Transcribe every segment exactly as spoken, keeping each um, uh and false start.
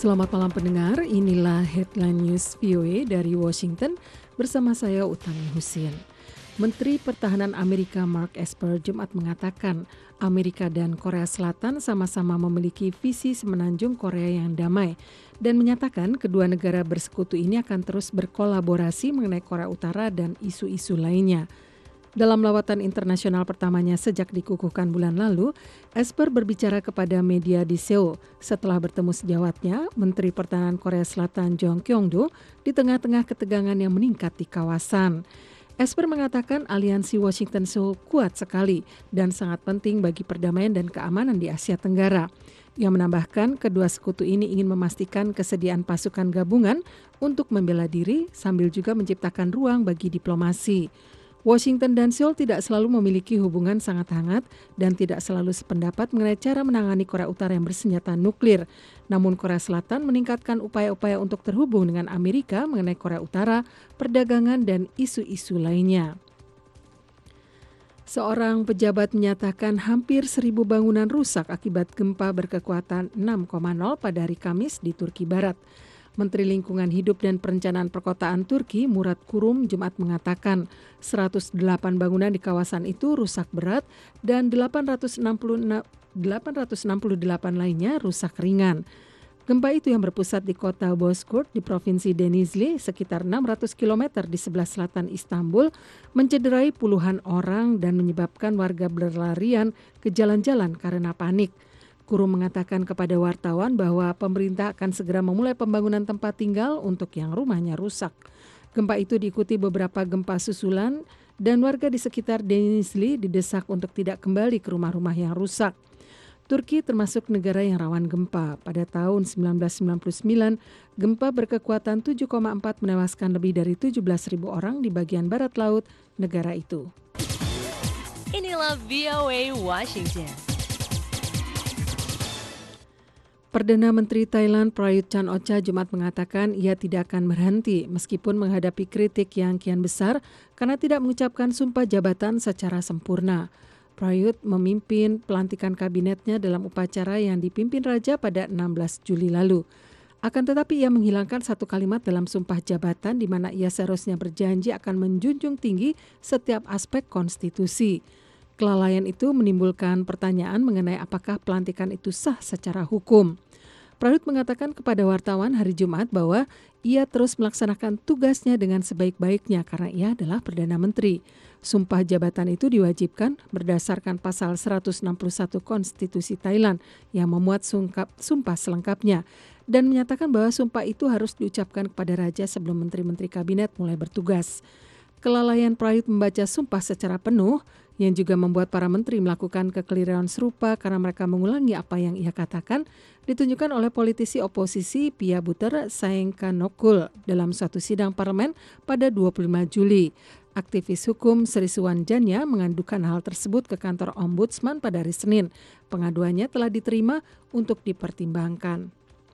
Selamat malam pendengar, inilah Headline News V O A dari Washington bersama saya Utami Husin. Menteri Pertahanan Amerika Mark Esper Jumat mengatakan Amerika dan Korea Selatan sama-sama memiliki visi semenanjung Korea yang damai dan menyatakan kedua negara bersekutu ini akan terus berkolaborasi mengenai Korea Utara dan isu-isu lainnya. Dalam lawatan internasional pertamanya sejak dikukuhkan bulan lalu, Esper berbicara kepada media di Seoul setelah bertemu sejawatnya Menteri Pertahanan Korea Selatan Jong Kyung-do di tengah-tengah ketegangan yang meningkat di kawasan. Esper mengatakan aliansi Washington-Seoul kuat sekali dan sangat penting bagi perdamaian dan keamanan di Asia Tenggara. Ia menambahkan kedua sekutu ini ingin memastikan kesediaan pasukan gabungan untuk membela diri sambil juga menciptakan ruang bagi diplomasi. Washington dan Seoul tidak selalu memiliki hubungan sangat hangat dan tidak selalu sependapat mengenai cara menangani Korea Utara yang bersenjata nuklir. Namun Korea Selatan meningkatkan upaya-upaya untuk terhubung dengan Amerika mengenai Korea Utara, perdagangan, dan isu-isu lainnya. Seorang pejabat menyatakan hampir seribu bangunan rusak akibat gempa berkekuatan enam koma nol pada hari Kamis di Turki Barat. Menteri Lingkungan Hidup dan Perencanaan Perkotaan Turki Murat Kurum Jumat mengatakan seratus delapan bangunan di kawasan itu rusak berat dan delapan ratus enam puluh delapan lainnya rusak ringan. Gempa itu yang berpusat di kota Bozkurt di Provinsi Denizli sekitar enam ratus kilometer di sebelah selatan Istanbul mencederai puluhan orang dan menyebabkan warga berlarian ke jalan-jalan karena panik. Kurum mengatakan kepada wartawan bahwa pemerintah akan segera memulai pembangunan tempat tinggal untuk yang rumahnya rusak. Gempa itu diikuti beberapa gempa susulan dan warga di sekitar Denizli didesak untuk tidak kembali ke rumah-rumah yang rusak. Turki termasuk negara yang rawan gempa. Pada tahun seribu sembilan ratus sembilan puluh sembilan, gempa berkekuatan tujuh koma empat menewaskan lebih dari tujuh belas ribu orang di bagian barat laut negara itu. Inilah V O A Washington. Perdana Menteri Thailand Prayut Chan-o-cha Jumat mengatakan ia tidak akan berhenti meskipun menghadapi kritik yang kian besar karena tidak mengucapkan sumpah jabatan secara sempurna. Prayut memimpin pelantikan kabinetnya dalam upacara yang dipimpin Raja pada enam belas Juli lalu. Akan tetapi ia menghilangkan satu kalimat dalam sumpah jabatan di mana ia seharusnya berjanji akan menjunjung tinggi setiap aspek konstitusi. Kelalaian itu menimbulkan pertanyaan mengenai apakah pelantikan itu sah secara hukum. Prayut mengatakan kepada wartawan hari Jumat bahwa ia terus melaksanakan tugasnya dengan sebaik-baiknya karena ia adalah Perdana Menteri. Sumpah jabatan itu diwajibkan berdasarkan pasal seratus enam puluh satu Konstitusi Thailand yang memuat sungkap, sumpah selengkapnya dan menyatakan bahwa sumpah itu harus diucapkan kepada Raja sebelum menteri-menteri kabinet mulai bertugas. Kelalaian Prayut membaca sumpah secara penuh yang juga membuat para menteri melakukan kekeliruan serupa karena mereka mengulangi apa yang ia katakan, ditunjukkan oleh politisi oposisi Pia Buter Saengkanokul dalam suatu sidang parlemen pada dua puluh lima Juli. Aktivis hukum Sri Suwanjanya mengadukan hal tersebut ke kantor Ombudsman pada hari Senin. Pengaduannya telah diterima untuk dipertimbangkan.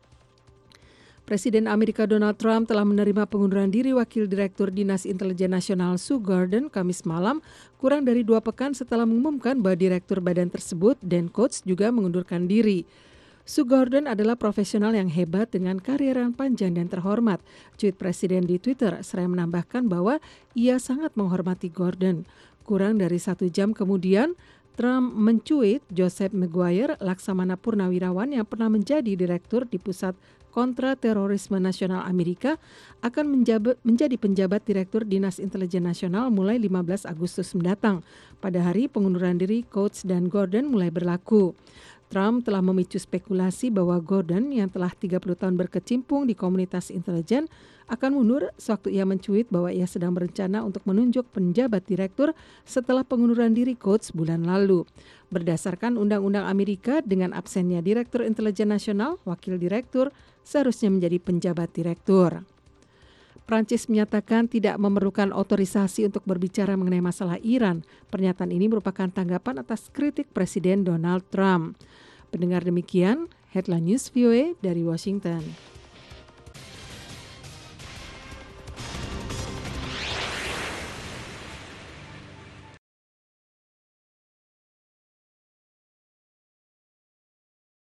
Presiden Amerika Donald Trump telah menerima pengunduran diri Wakil Direktur Dinas Intelijen Nasional Sue Gordon Kamis malam, kurang dari dua pekan setelah mengumumkan bahwa Direktur badan tersebut, Dan Coats, juga mengundurkan diri. Sue Gordon adalah profesional yang hebat dengan karir yang panjang dan terhormat. Tweet Presiden di Twitter seraya menambahkan bahwa ia sangat menghormati Gordon. Kurang dari satu jam kemudian, Trump mencuit Joseph Maguire, Laksamana Purnawirawan yang pernah menjadi direktur di Pusat Kontra Terorisme Nasional Amerika, akan menjabat, menjadi penjabat Direktur Dinas Intelijen Nasional mulai lima belas Agustus mendatang. Pada hari pengunduran diri Coats dan Gordon mulai berlaku. Trump telah memicu spekulasi bahwa Gordon yang telah tiga puluh tahun berkecimpung di komunitas intelijen akan mundur sewaktu ia mencuit bahwa ia sedang berencana untuk menunjuk penjabat direktur setelah pengunduran diri Coats bulan lalu. Berdasarkan Undang-Undang Amerika, dengan absennya Direktur Intelijen Nasional, Wakil Direktur seharusnya menjadi penjabat direktur. Prancis menyatakan tidak memerlukan otorisasi untuk berbicara mengenai masalah Iran. Pernyataan ini merupakan tanggapan atas kritik Presiden Donald Trump. Pendengar demikian, Headline News V O A dari Washington.